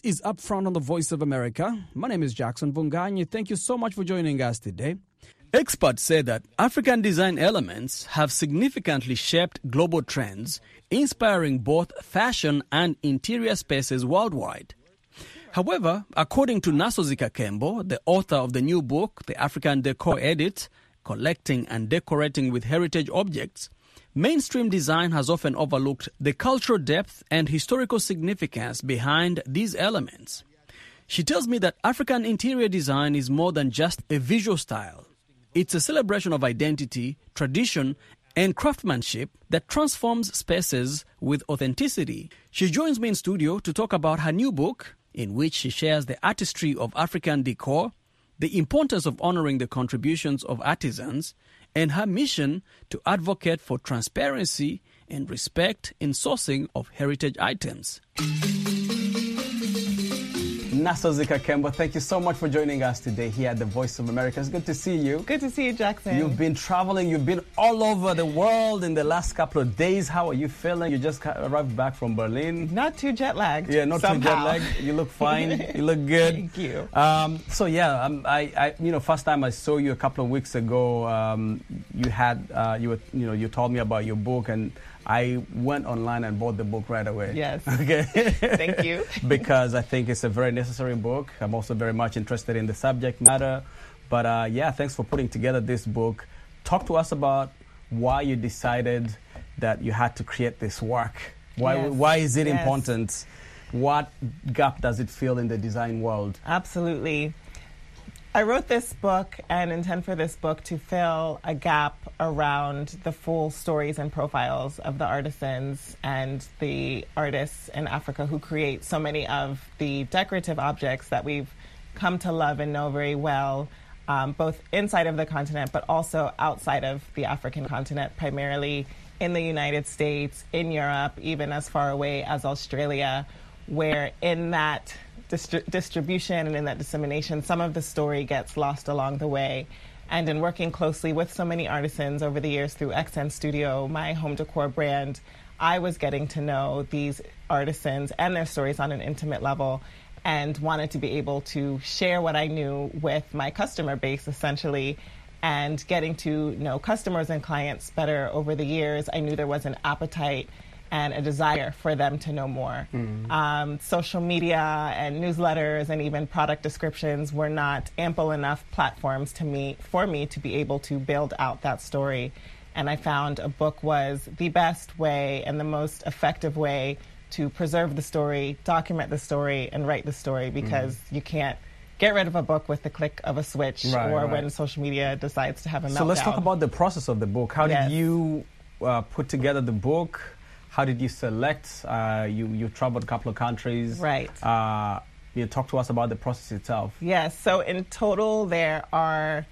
is Upfront on the Voice of America. My name is Jackson Vunganyi. Thank you so much for joining us today. Experts say that African design elements have significantly shaped global trends, inspiring both fashion and interior spaces worldwide. However, according to Nasozika Kembo, the author of the new book, The African Decor Edit, Collecting and Decorating with Heritage Objects, mainstream design has often overlooked the cultural depth and historical significance behind these elements. She tells me that African interior design is more than just a visual style. It's a celebration of identity, tradition, and craftsmanship that transforms spaces with authenticity. She joins me in studio to talk about her new book, in which she shares the artistry of African decor, the importance of honoring the contributions of artisans, and her mission to advocate for transparency and respect in sourcing of heritage items. Nasozika Kembo, thank you so much for joining us today here at the Voice of America. It's good to see you. Good to see you, Jackson. You've been traveling, you've been all over the world in the last couple of days. How are you feeling? You just arrived back from Berlin. Not too jet lagged. Yeah, not too jet lagged. You look fine. You look good. Thank you. First time I saw you a couple of weeks ago, you told me about your book, and I went online and bought the book right away. Yes. Okay. Thank you. Because I think it's a very necessary book. I'm also very much interested in the subject matter. But thanks for putting together this book. Talk to us about why you decided that you had to create this work. Why is it important? What gap does it fill in the design world? Absolutely. I wrote this book and intend for this book to fill a gap around the full stories and profiles of the artisans and the artists in Africa who create so many of the decorative objects that we've come to love and know very well, both inside of the continent but also outside of the African continent, primarily in the United States, in Europe, even as far away as Australia, where in that distribution and in that dissemination, some of the story gets lost along the way. And in working closely with so many artisans over the years through XN Studio, my home decor brand, I was getting to know these artisans and their stories on an intimate level and wanted to be able to share what I knew with my customer base, essentially, and getting to know customers and clients better over the years. I knew there was an appetite and a desire for them to know more. Social media and newsletters and even product descriptions were not ample enough platforms for me to be able to build out that story. And I found a book was the best way and the most effective way to preserve the story, document the story, and write the story, because you can't get rid of a book with the click of a switch when social media decides to have a meltdown. So let's talk about the process of the book. How did you put together the book? How did you select? You traveled a couple of countries. Right. You talk to us about the process itself. Yes. So in total, there are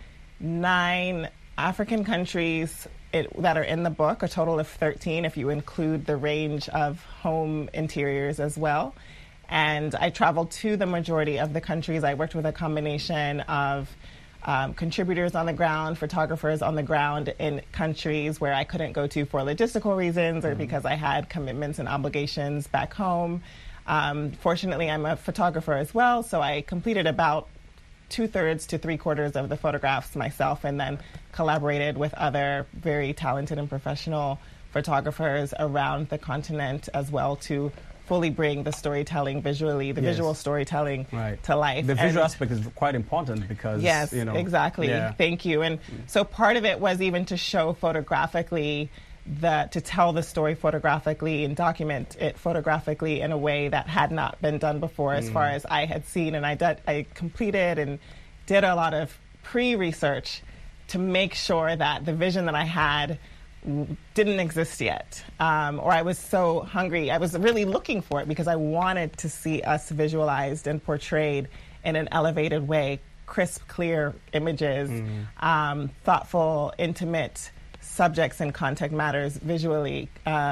9 African countries that are in the book, a total of 13 if you include the range of home interiors as well. And I traveled to the majority of the countries. I worked with a combination of contributors on the ground, photographers on the ground in countries where I couldn't go to for logistical reasons or because I had commitments and obligations back home. Fortunately, I'm a photographer as well, so I completed about 2/3 to 3/4 of the photographs myself, and then collaborated with other very talented and professional photographers around the continent as well to fully bring the storytelling visually, visual storytelling to life. The visual aspect is quite important because, exactly. Yeah. Thank you. And so part of it was even to show photographically, to tell the story photographically and document it photographically in a way that had not been done before as far as I had seen. And I completed and did a lot of pre-research to make sure that the vision that I had didn't exist yet, or I was so hungry. I was really looking for it because I wanted to see us visualized and portrayed in an elevated way, crisp, clear images, thoughtful, intimate subjects and content matters visually,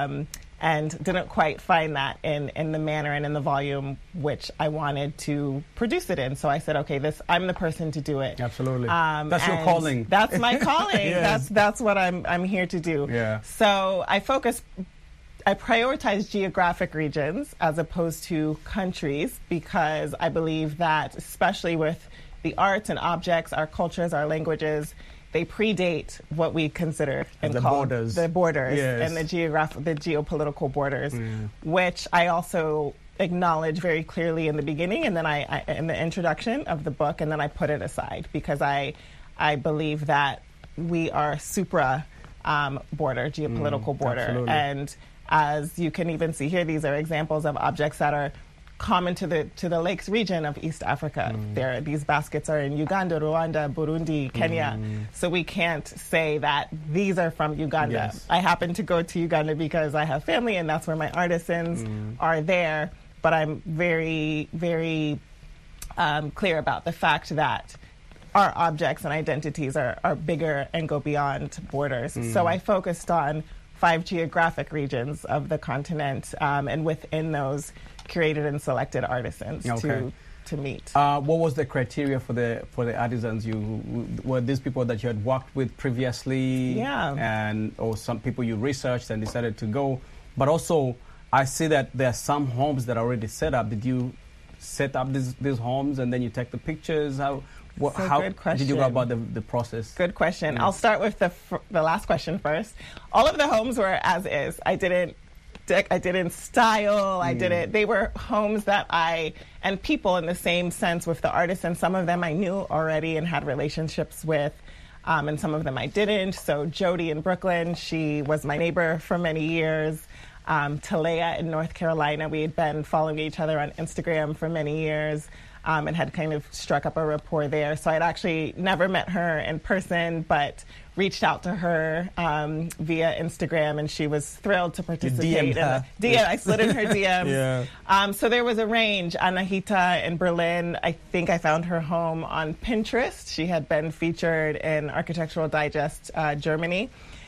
and didn't quite find that in the manner and in the volume which I wanted to produce it in. So I said, okay, I'm the person to do it. Absolutely. That's your calling. That's my calling. Yes. That's what I'm here to do. Yeah. So I focus I prioritize geographic regions as opposed to countries because I believe that, especially with the arts and objects, our cultures, our languages, they predate what we consider and call the borders yes. and the geopolitical borders, which I also acknowledge very clearly in the beginning, and then I in the introduction of the book, and then I put it aside because I believe that we are supra border, geopolitical border, absolutely. and as you can even see here, these are examples of objects that are common to the lakes region of East Africa. These baskets are in Uganda, Rwanda, Burundi, Kenya. So we can't say that these are from Uganda. Yes. I happen to go to Uganda because I have family and that's where my artisans are there. But I'm very, very clear about the fact that our objects and identities are bigger and go beyond borders. So I focused on 5 geographic regions of the continent, and within those, curated and selected artisans to meet. What was the criteria for the artisans? Were these people that you had worked with previously? Yeah. Or some people you researched and decided to go? But also, I see that there are some homes that are already set up. Did you set up these homes and then you take the pictures? How good question. Did you go about the process? Good question. I'll start with the last question first. All of the homes were as is. I didn't style. They were homes that and people in the same sense with the artists, and some of them I knew already and had relationships with, and some of them I didn't. So Jody in Brooklyn, she was my neighbor for many years. Talea in North Carolina, we had been following each other on Instagram for many years. And had kind of struck up a rapport there. So I'd actually never met her in person, but reached out to her via Instagram, and she was thrilled to participate. I slid in her DMs. So there was a range. Anahita in Berlin, I think I found her home on Pinterest. She had been featured in Architectural Digest Germany.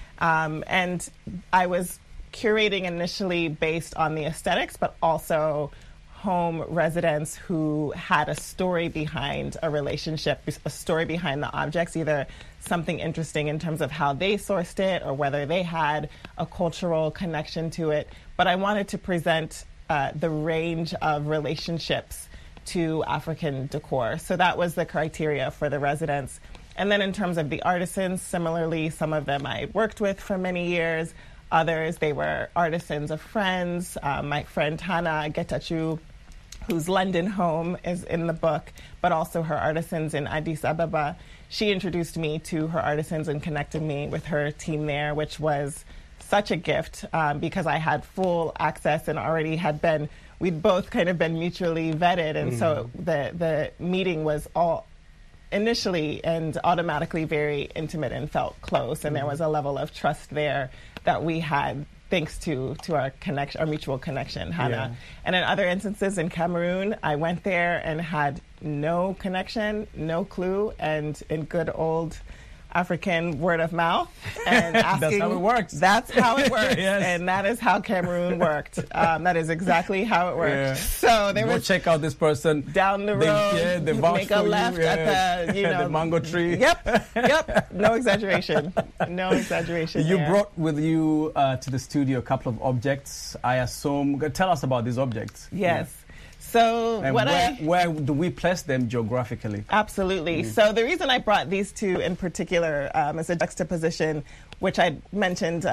And I was curating initially based on the aesthetics, but also home residents who had a story behind a relationship, a story behind the objects, either something interesting in terms of how they sourced it or whether they had a cultural connection to it. But I wanted to present the range of relationships to African decor. So that was the criteria for the residents. And then in terms of the artisans, similarly, some of them I worked with for many years. Others, they were artisans of friends. My friend Hannah Getachew, whose London home is in the book, but also her artisans in Addis Ababa. She introduced me to her artisans and connected me with her team there, which was such a gift because I had full access and already we'd both kind of been mutually vetted. And so the meeting was all initially and automatically very intimate and felt close. And there was a level of trust there that we had thanks to our connection, our mutual connection, Hannah. Yeah. And in other instances in Cameroon, I went there and had no connection, no clue, and in good old African word of mouth and asking. That's how it works. That's how it works. Yes. And that is how Cameroon worked. That is exactly how it worked. Yeah. So there was check out this person down the road. They make a left at the the mango tree. Yep. No exaggeration. No exaggeration. You there. brought with you to the studio a couple of objects, I assume. Tell us about these objects. Yes. Yeah. So and where do we place them geographically? Absolutely. So the reason I brought these two in particular is a juxtaposition, which I mentioned,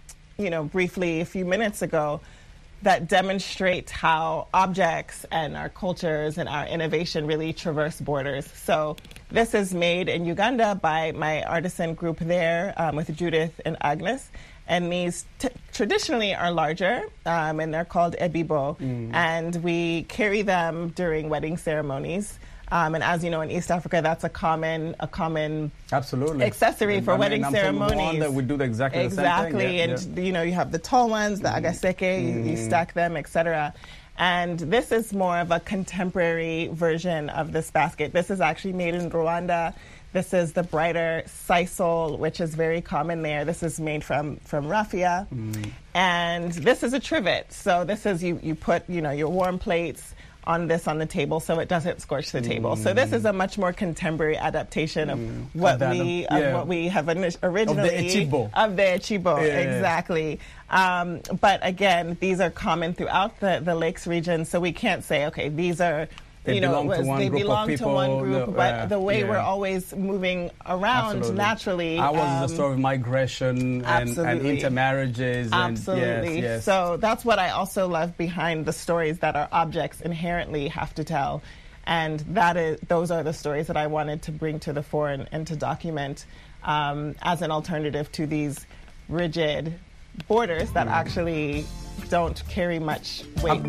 briefly a few minutes ago, that demonstrate how objects and our cultures and our innovation really traverse borders. So this is made in Uganda by my artisan group there with Judith and Agnes. And these traditionally are larger, and they're called ebibo. And we carry them during wedding ceremonies. And as you know, in East Africa, that's a common absolutely accessory for wedding ceremonies. That we do exactly the same thing. And you have the tall ones, the agaseke, you stack them, etc. And this is more of a contemporary version of this basket. This is actually made in Rwanda. This is the brighter sisal, which is very common there. This is made from raffia. And this is a trivet. So this is, you put, your warm plates on the table so it doesn't scorch the table. So this is a much more contemporary adaptation of what we have originally of the Echibo. Exactly. But again, these are common throughout the Lakes region, so we can't say, okay, these are they belong to one group, but the way we're always moving around naturally. Ours is a story of migration and intermarriages. Absolutely. And yes. So that's what I also love behind the stories that our objects inherently have to tell. And those are the stories that I wanted to bring to the fore and to document as an alternative to these rigid borders that actually don't carry much weight.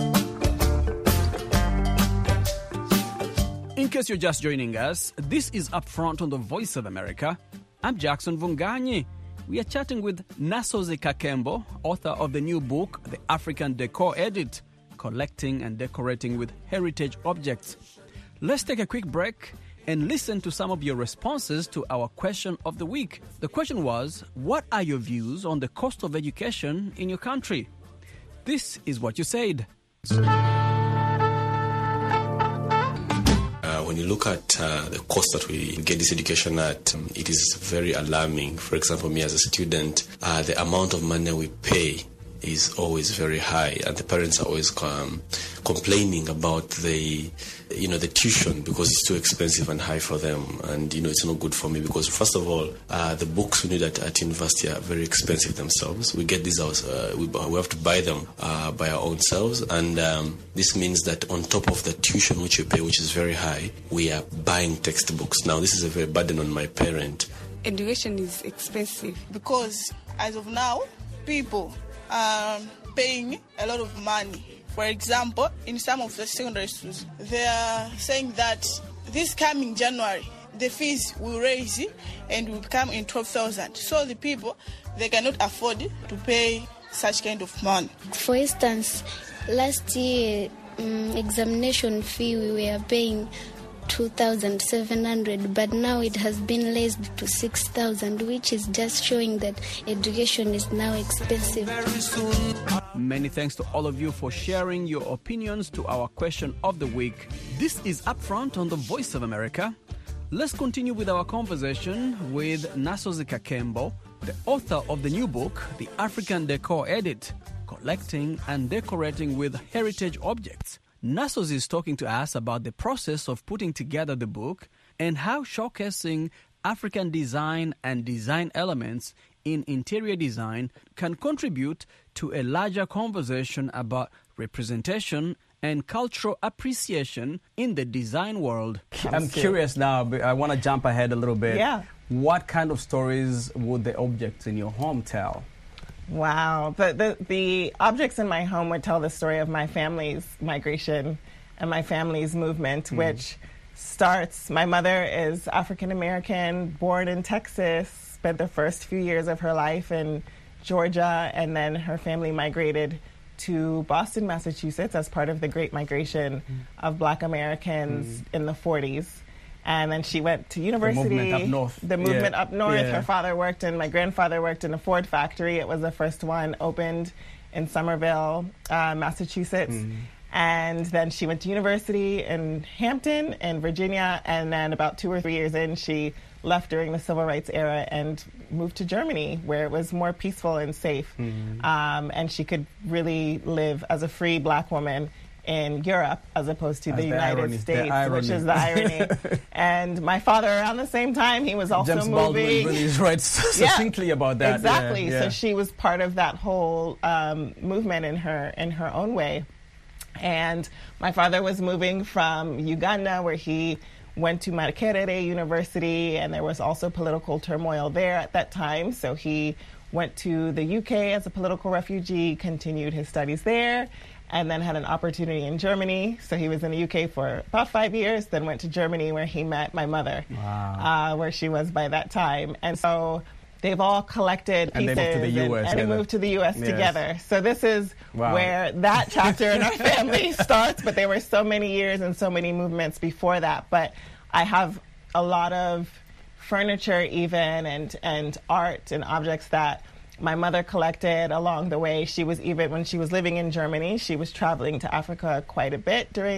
In case you're just joining us, this is Upfront on the Voice of America. I'm Jackson Vunganyi. We are chatting with Nasozi Kakembo, author of the new book, The African Decor Edit, Collecting and Decorating with Heritage Objects. Let's take a quick break and listen to some of your responses to our question of the week. The question was, what are your views on the cost of education in your country? This is what you said. When you look at the cost that we get this education at, it is very alarming. For example, me as a student, the amount of money we pay is always very high, and the parents are always complaining about the tuition because it's too expensive and high for them, and it's not good for me because first of all, the books we need at university are very expensive themselves. We get these we have to buy them by our own selves, and this means that on top of the tuition which we pay, which is very high, we are buying textbooks. Now this is a very burden on my parent. Education is expensive because as of now, people are paying a lot of money. For example, in some of the secondary schools, they are saying that this coming January, the fees will raise and will come in 12,000. So the people, they cannot afford to pay such kind of money. For instance, last year, examination fee we were paying 2,700, but now it has been raised to 6,000, which is just showing that education is now expensive. Many thanks to all of you for sharing your opinions to our question of the week. This is Upfront on the Voice of America. Let's continue with our conversation with Nasozi Kakembo, the author of the new book, The African Decor Edit, Collecting and Decorating with Heritage Objects. Nasozi is talking to us about the process of putting together the book and how showcasing African design and design elements in interior design can contribute to a larger conversation about representation and cultural appreciation in the design world. I'm curious now, I want to jump ahead a little bit. Yeah. What kind of stories would the objects in your home tell? Wow. The objects in my home would tell the story of my family's migration and my family's movement, which starts, my mother is African American, born in Texas, spent the first few years of her life in Georgia, and then her family migrated to Boston, Massachusetts as part of the Great Migration of Black Americans in the 40s. And then she went to university. The movement up north. The movement up north. Her father worked my grandfather worked in a Ford factory. It was the first one opened in Somerville, Massachusetts. And then she went to university in Hampton in Virginia. And then about 2 or 3 years in, she left during the Civil Rights era and moved to Germany, where it was more peaceful and safe. And she could really live as a free Black woman in Europe as opposed to the United States, which is the irony. And my father, around the same time, he was also James moving. Baldwin really writes succinctly about that. Exactly. So she was part of that whole movement in her own way. And my father was moving from Uganda, where he went to Makerere University, and there was also political turmoil there at that time. So he went to the UK as a political refugee, continued his studies there, and then had an opportunity in Germany. So he was in the UK for about 5 years, then went to Germany where he met my mother, where she was by that time. And so they've all collected pieces. And they moved to the US. And they moved to the US together. So this is where that chapter in our family starts, but there were so many years and so many movements before that. But I have a lot of furniture even and art and objects that my mother collected along the way. She was, even when she was living in Germany, she was traveling to Africa quite a bit during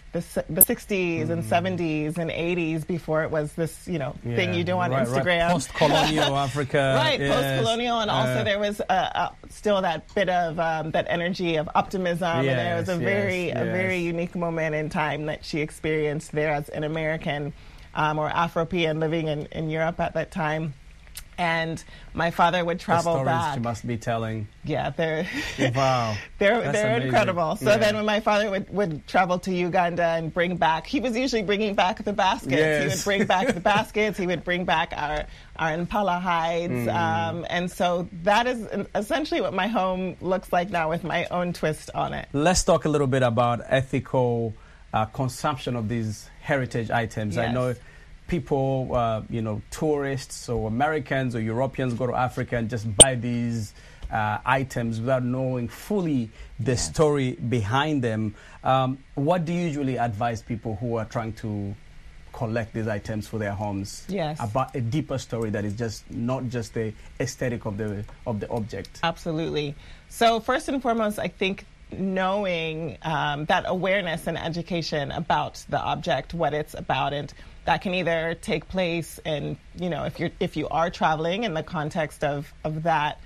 the 60s and 70s and 80s before it was this, thing you do on Instagram. Right. Post-colonial Africa. Right, yes. post-colonial, and also there was still that bit of that energy of optimism, and there was a very unique moment in time that she experienced there as an American or Afropean living in Europe at that time. And my father would travel back. She must be telling. Yeah, they're wow. they're incredible. So then when my father would travel to Uganda and bring back, he was usually bringing back the baskets. Yes. He would bring back the baskets. He would bring back our Impala hides. And so that is essentially what my home looks like now, with my own twist on it. Let's talk a little bit about ethical consumption of these heritage items. Yes. I know people, tourists or Americans or Europeans go to Africa and just buy these items without knowing fully the story behind them. What do you usually advise people who are trying to collect these items for their homes? Yes. About a deeper story that is just not just the aesthetic of the object. Absolutely. So first and foremost, I think knowing that awareness and education about the object, what it's about, and that can either take place in, if you are traveling in the context of that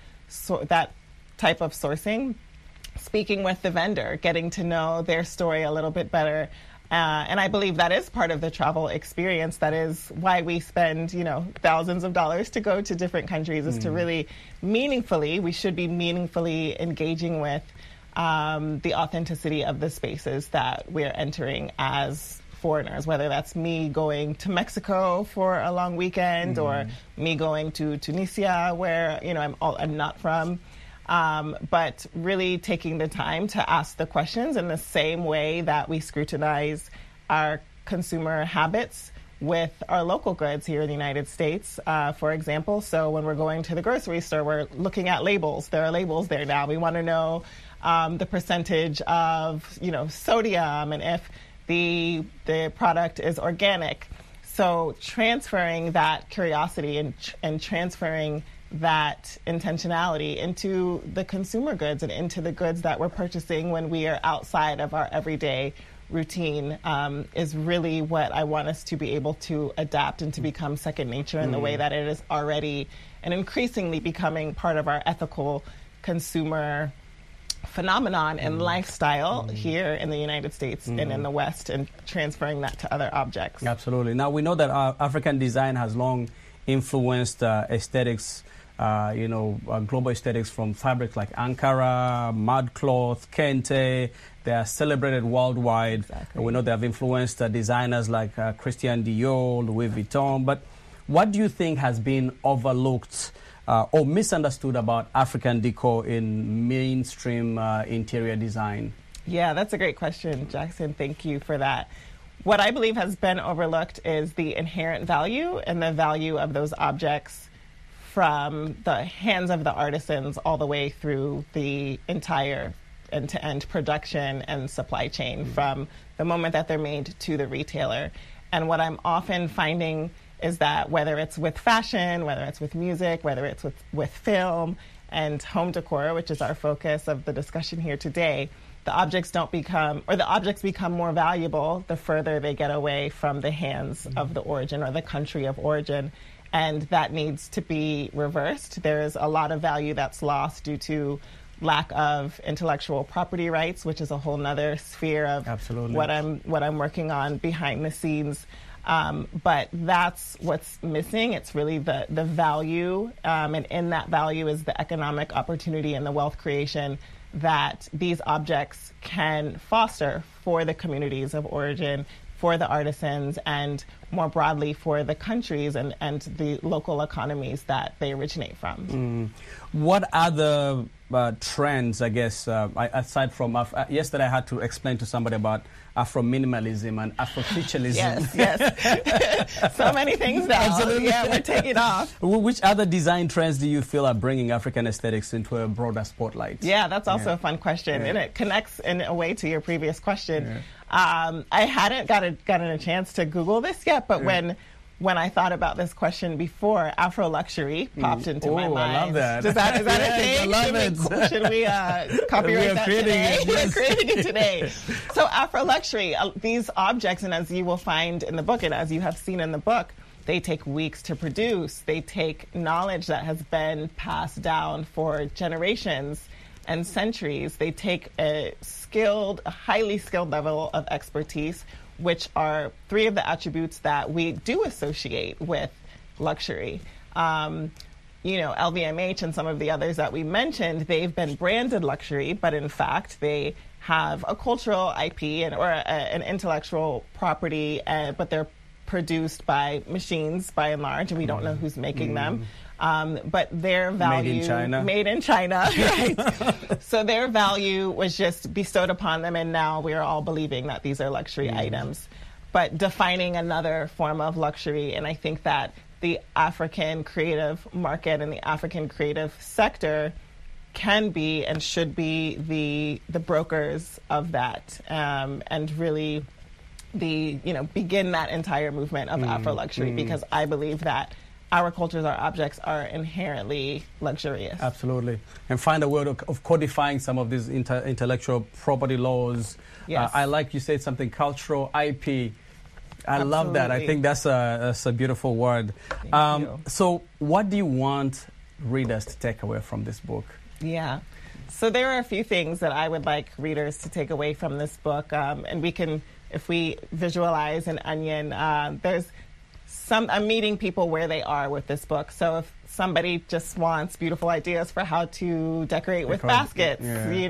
type of sourcing, speaking with the vendor, getting to know their story a little bit better. And I believe that is part of the travel experience. That is why we spend, thousands of dollars to go to different countries, is to really we should be meaningfully engaging with the authenticity of the spaces that we're entering as foreigners, whether that's me going to Mexico for a long weekend or me going to Tunisia, where I'm not from, but really taking the time to ask the questions in the same way that we scrutinize our consumer habits with our local goods here in the United States, for example. So when we're going to the grocery store, we're looking at labels. There are labels there now. We want to know the percentage of sodium, and if the product is organic. So transferring that curiosity and transferring that intentionality into the consumer goods and into the goods that we're purchasing when we are outside of our everyday routine is really what I want us to be able to adapt and to become second nature in the way that it is already and increasingly becoming part of our ethical consumer phenomenon and lifestyle here in the United States and in the West, and transferring that to other objects. Absolutely. Now, we know that African design has long influenced aesthetics, global aesthetics, from fabrics like Ankara, mudcloth, kente. They are celebrated worldwide. Exactly. We know they have influenced designers like Christian Dior, Louis Vuitton. But what do you think has been overlooked or misunderstood about African decor in mainstream interior design? Yeah, that's a great question, Jackson. Thank you for that. What I believe has been overlooked is the inherent value and the value of those objects from the hands of the artisans all the way through the entire end-to-end production and supply chain, from the moment that they're made to the retailer. And what I'm often finding is that whether it's with fashion, whether it's with music, whether it's with film and home decor, which is our focus of the discussion here today, the objects become more valuable the further they get away from the hands of the origin or the country of origin. And that needs to be reversed. There is a lot of value that's lost due to lack of intellectual property rights, which is a whole nother sphere of what I'm working on behind the scenes. But that's what's missing. It's really the value, and in that value is the economic opportunity and the wealth creation that these objects can foster for the communities of origin, for the artisans, and more broadly for the countries and the local economies that they originate from. What other trends, I guess, aside from yesterday I had to explain to somebody about Afro-minimalism and Afrofuturism. Yes. So many things now. Absolutely. Yeah, we're taking off. Which other design trends do you feel are bringing African aesthetics into a broader spotlight? Yeah, that's also a fun question, and it connects in a way to your previous question. I hadn't gotten a chance to Google this yet, but when when I thought about this question before, Afro luxury popped into my mind. I love that. Is that Yes, a thing? I love it. Should we copyright that today? Yes. We're creating it today. So Afro luxury, these objects, and as you will find in the book, and as you have seen in the book, they take weeks to produce. They take knowledge that has been passed down for generations and centuries. They take a highly skilled level of expertise, which are three of the attributes that we do associate with luxury. LVMH and some of the others that we mentioned, they've been branded luxury, but in fact, they have a cultural IP or an intellectual property, but they're produced by machines by and large, and we don't know who's making them. But their value... Made in China. Right. So their value was just bestowed upon them, and now we're all believing that these are luxury items. But defining another form of luxury, and I think that the African creative market and the African creative sector can be and should be the brokers of that, and really begin that entire movement of Afro luxury, because I believe that our cultures, our objects are inherently luxurious. Absolutely. And find a way of codifying some of these intellectual property laws. Yes. I like you said something, cultural IP. I Absolutely. love that. I think that's a beautiful word. Thank you. So what do you want readers to take away from this book? Yeah. So there are a few things that I would like readers to take away from this book. And we can, if we visualize an onion, I'm meeting people where they are with this book. So if somebody just wants beautiful ideas for how to decorate with baskets,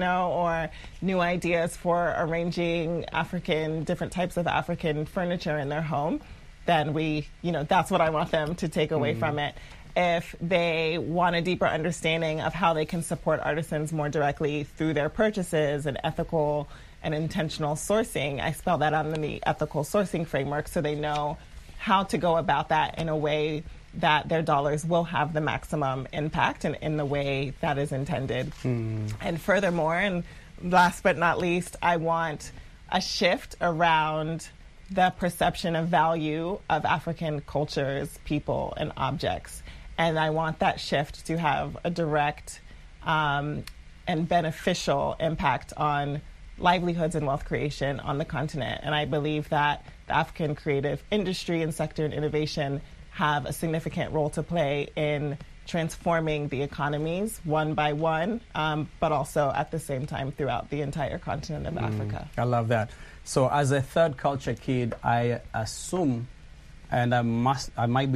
or new ideas for arranging different types of African furniture in their home, then that's what I want them to take away from it. If they want a deeper understanding of how they can support artisans more directly through their purchases and ethical and intentional sourcing, I spell that out in the ethical sourcing framework so they know how to go about that in a way that their dollars will have the maximum impact and in the way that is intended. And furthermore, and last but not least, I want a shift around the perception of value of African cultures, people, and objects. And I want that shift to have a direct and beneficial impact on livelihoods and wealth creation on the continent. And I believe that the African creative industry and sector and innovation have a significant role to play in transforming the economies one by one, but also at the same time throughout the entire continent of Africa. I love that. So as a third culture kid, I assume, and this might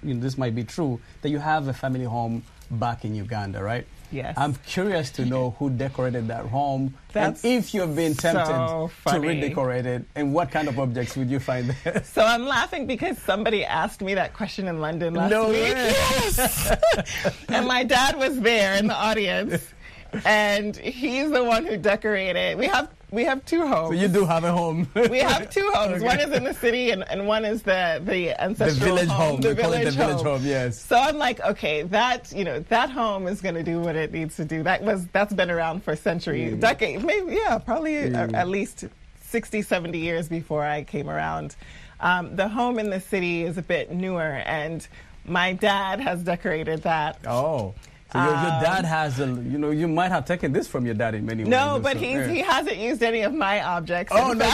be true, that you have a family home back in Uganda, right? Yes. I'm curious to know who decorated that home, That's and if you've been tempted so to funny. redecorate it, and what kind of objects would you find there? So I'm laughing because somebody asked me that question in London last No week. way. Yes. And my dad was there in the audience, and he's the one who decorated. We have two homes. So you do have a home. We have two homes. Okay. One is in the city, and one is the ancestral village home. The We call it the village home, yes. So I'm like, okay, that home is going to do what it needs to do. That's been around for centuries, decades, maybe, probably at least 60, 70 years before I came around. The home in the city is a bit newer, and my dad has decorated that. Oh. So your dad has you might have taken this from your dad in many ways. No, but he hasn't used any of my objects. Oh, no.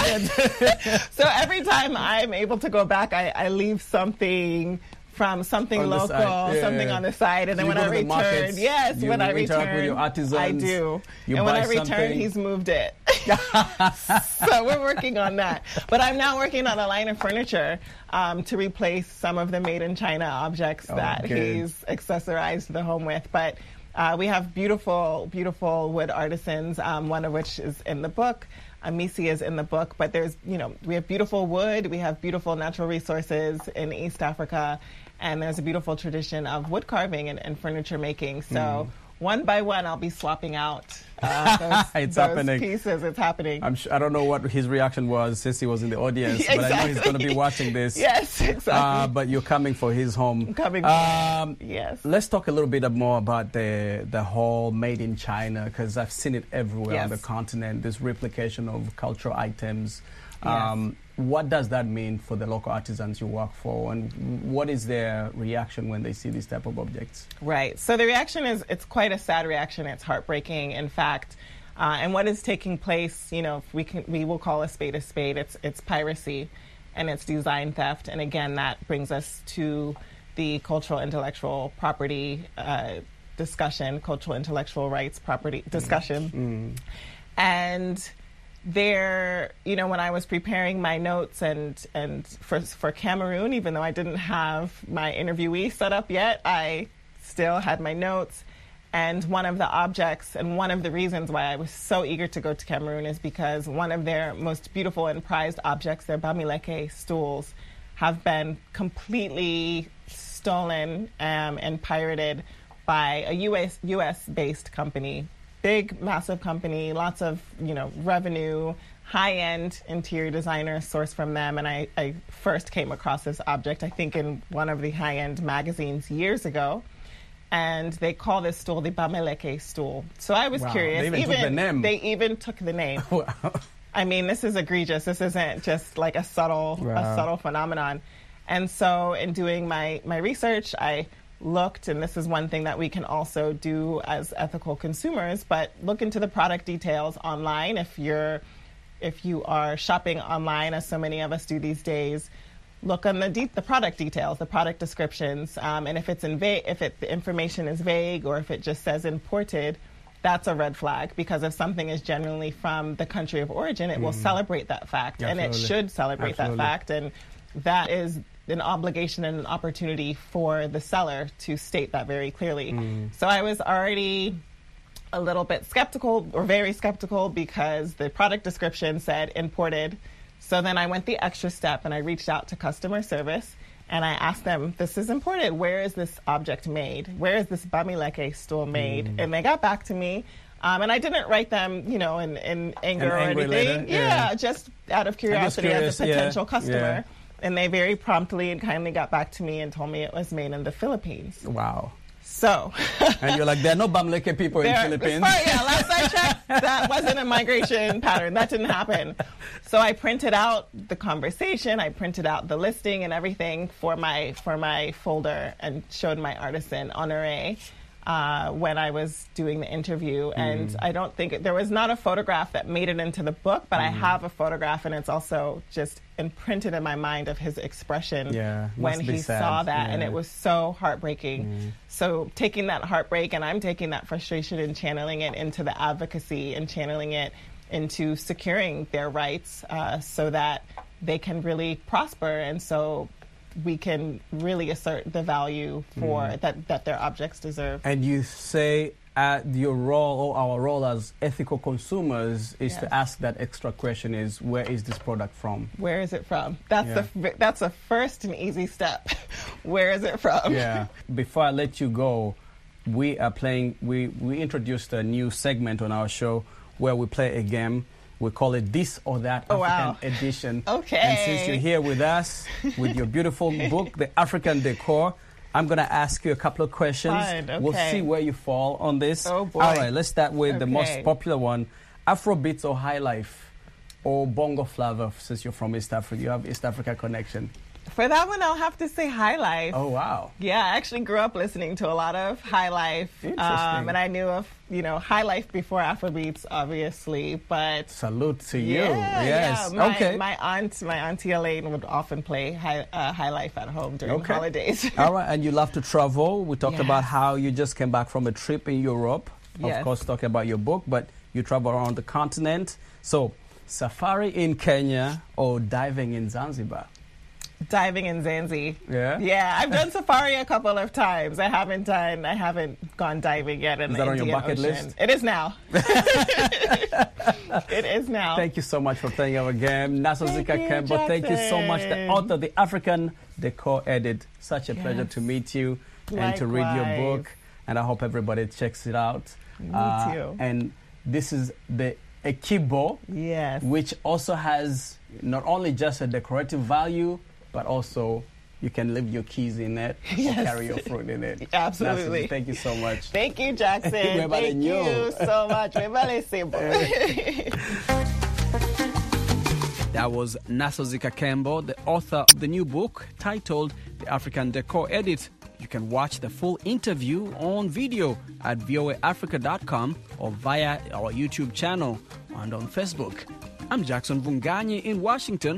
So every time I'm able to go back, I leave something from something On the local, side. Yeah, something yeah. on the side, and So then you when go I to the markets, return, when I interact return, with your artisans, I do. you And when buy I return, something. he's moved it. So we're working on that. But I'm now working on a line of furniture to replace some of the made in China objects that good. he's accessorized the home with. But we have beautiful, beautiful wood artisans, one of which is in the book. Amisi is in the book, but we have beautiful wood, we have beautiful natural resources in East Africa, and there's a beautiful tradition of wood carving and furniture making. So one by one, I'll be swapping out those happening. pieces. It's happening. I don't know what his reaction was since he was in the audience, Exactly. but I know he's going to be watching this. Yes, exactly. But you're coming for his home. Coming for yes. Let's talk a little bit more about the whole made in China, because I've seen it everywhere on the continent, this replication of cultural items. Yes. What does that mean for the local artisans you work for, and what is their reaction when they see these type of objects? Right. So the reaction it's quite a sad reaction. It's heartbreaking, in fact. And what is taking place, we will call a spade. It's piracy, and it's design theft. And again, that brings us to the cultural intellectual property discussion, cultural intellectual rights property discussion. And there, when I was preparing my notes and for Cameroon, even though I didn't have my interviewee set up yet, I still had my notes. And one of the objects and one of the reasons why I was so eager to go to Cameroon is because one of their most beautiful and prized objects, their Bamileke stools, have been completely stolen and pirated by a U.S.-based company. Big, massive company, lots of, revenue, high-end interior designers sourced from them. And I first came across this object, I think, in one of the high-end magazines years ago. And they call this stool the Bamileke stool. So I was curious. They even took the name. They even took the name. Wow. I mean, this is egregious. This isn't just like a subtle phenomenon. And so in doing my research, I looked, and this is one thing that we can also do as ethical consumers, but look into the product details online. If you are shopping online, as so many of us do these days, look on the product details, the product descriptions, and if the information is vague or if it just says imported, that's a red flag, because if something is genuinely from the country of origin, it will celebrate that fact, and it should celebrate that fact, and that is an obligation and an opportunity for the seller to state that very clearly. So I was already a little bit skeptical, or very skeptical, because the product description said imported. So then I went the extra step and I reached out to customer service and I asked them, this is imported, where is this object made? Where is this Bamileke stool made? And they got back to me. And I didn't write them, in anger or anything. Later? Yeah, just out of curiosity as a potential customer. Yeah. And they very promptly and kindly got back to me and told me it was made in the Philippines. Wow. So. And you're like, there are no Bamileke people in the Philippines. Last I checked, that wasn't a migration pattern. That didn't happen. So I printed out the conversation, I printed out the listing and everything for my folder and showed my artisan, Honoré, when I was doing the interview. And I don't think, there was not a photograph that made it into the book, but I have a photograph, and it's also just imprinted in my mind of his expression when he saw that. And it was so heartbreaking. So taking that heartbreak, and I'm taking that frustration and channeling it into the advocacy and channeling it into securing their rights so that they can really prosper, and so we can really assert the value for that their objects deserve. And you say your role, or our role as ethical consumers, is to ask that extra question: is where is this product from? Where is it from? That's a first and easy step. Where is it from? Yeah. Before I let you go, we are playing. We introduced a new segment on our show where we play a game. We call it This or That African Edition. Okay. And since you're here with us with your beautiful book, The African Decor, I'm going to ask you a couple of questions. Fine, okay. We'll see where you fall on this. Oh, boy. All right, let's start with the most popular one. Afrobeats or high life, or bongo flava, since you're from East Africa. You have East Africa connection. For that one, I'll have to say high life. Oh, wow. Yeah, I actually grew up listening to a lot of high life. Interesting. And I knew of, high life before Afrobeats, obviously, but... Salute to you. Yes. Yeah. My auntie Elaine would often play high life at home during holidays. All right, and you love to travel. We talked about how you just came back from a trip in Europe. Of course, talking about your book, but you travel around the continent. So, safari in Kenya or diving in Zanzibar? Diving in Zanzi. Yeah? Yeah, I've done safari a couple of times. I haven't gone diving yet in the Indian Ocean. Is that on your bucket list? It is now. It is now. Thank you so much for playing our game. Nasozika Kembo, thank you so much. The author of The African Decor Edit. Such a pleasure to meet you and to read your book. And I hope everybody checks it out. Me too. And this is the Ekibo, which also has not only just a decorative value, but also you can leave your keys in it or carry your fruit in it. Absolutely. Thank you so much. Thank you, Jackson. Thank you so much. That was Nasozika Kembo, the author of the new book titled The African Decor Edit. You can watch the full interview on video at voaafrica.com or via our YouTube channel and on Facebook. I'm Jackson Vunganyi in Washington.